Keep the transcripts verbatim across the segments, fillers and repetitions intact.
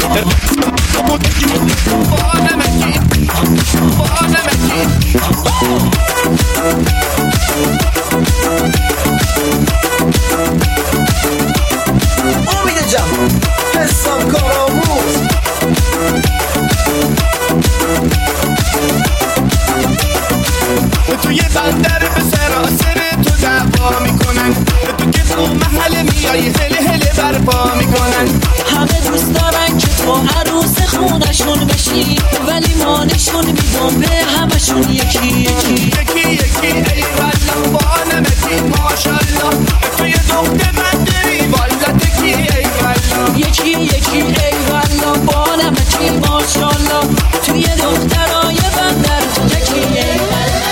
امید جمع حساب کارآموز توی بندر به سراسر تو دعوا میکنن، تو که تو محل میای هله هله برپا میکنن. همه دوست دارن که تو عروس خونشون بشی، ولی ما نشون میدم به همشون یکی یکی یکی یکی. ای والله با نمکی ماشالله، توی دخت بندری والا تکی. ای والله یکی یکی ای والله با نمکی ماشالله، توی دخترای بندر تو یکی ای والله.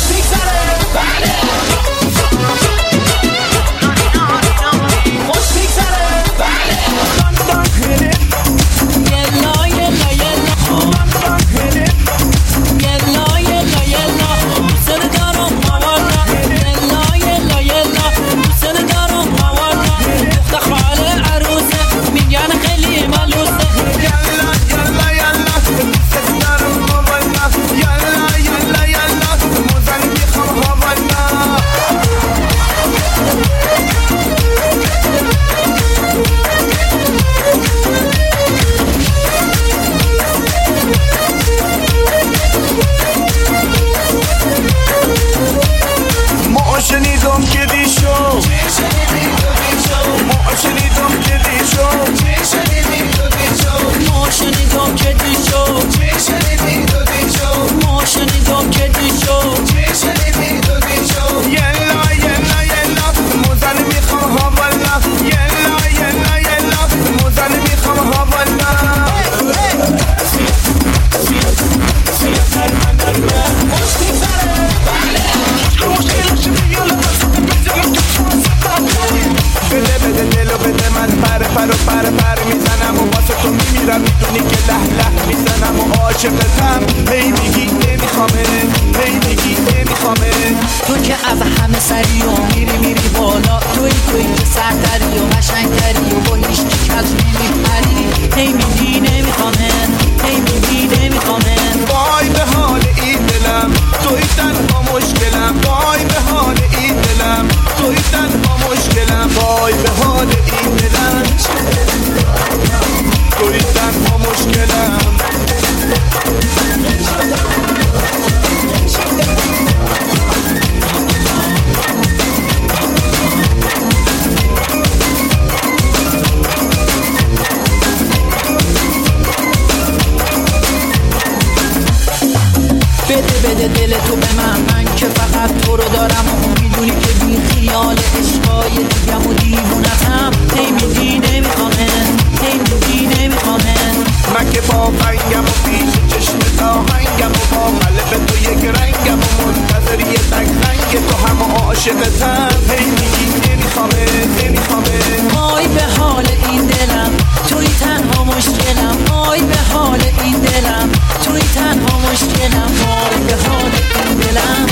بده دل تو به من، من که فقط تو رو دارم و میدونی که بی خیال عشقای دیگم و دیوونتم. هی میگی نمیخوامن، هی میگی نمیخوامن. من که با فنگم و پیش چشم ساهنگم و با قلب تو یک رنگم و منتظر یه تک رنگ تو هم و عاشقتم. هی میگی نمیخوامن نمیخوامن. آی به حال این دلم، توی تنها مشکلم. آی به حال این دلم، توی تنها مشکلم. آی به حال این دلم،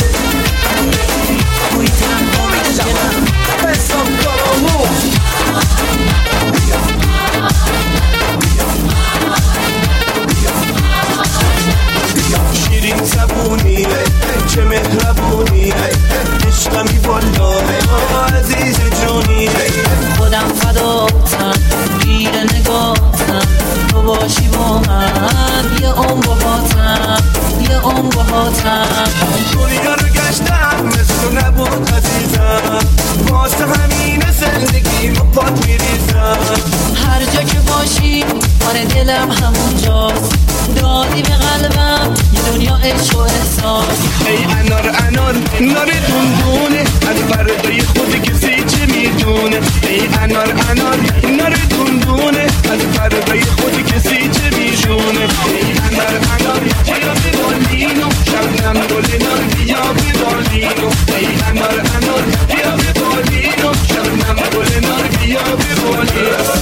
توی تنها مشکلم. حساب کارآموز شیرین زبونی چه مهربونی، عشقمی والا عزیز جونی. خودم فداتم گیر نگاتم، تو باشی با من یه عمر باهاتم، یه عمر باهاتم. دنیا رو گشتم مثل نبود عزیزم، واسه همین زندگی رو پات میریزم. هر جا که باشی آره دلم همونجاست، دادی به قلبم یه دنیا عشق و احساس. ای انار انار نار دندونه، از فردای خودی کسی چه میدونه. ای انار انار نار دندونه، از فردای خودی کسی چه میدونه. ای انار انار بیا به بالینو، شبنم گل نار بیا به بالینو. ای انار انار بیا به بالینو، شبنم گل نار بیا به بالینو.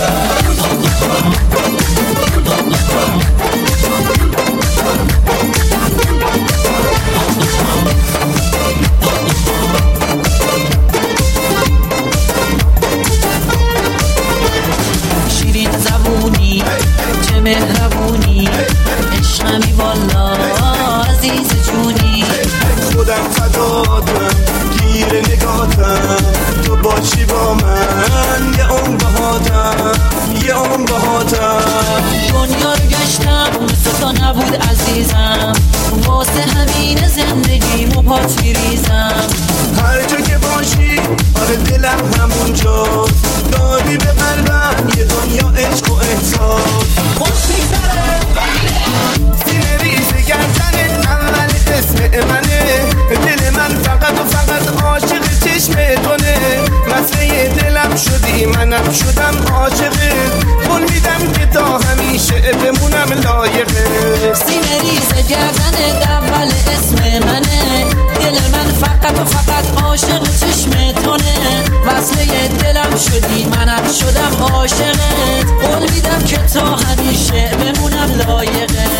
دلم همونجا دادی به قلبم یه دنیا عشق و احساس خوش میگذره سینه ریز گردنت اول اسم منه دل من فقط و فقط عاشق چشم تونه مسئله دلم شدی منم شدم عاشقه قول میدم که تا همیشه بمونم لایقه سینه ریز گردن اول اسم منه دل من فقط و فقط عاشق چشم تونه وصله دلم شدی منم شدم عاشقت قول میدم که تا همیشه بمونم لایقه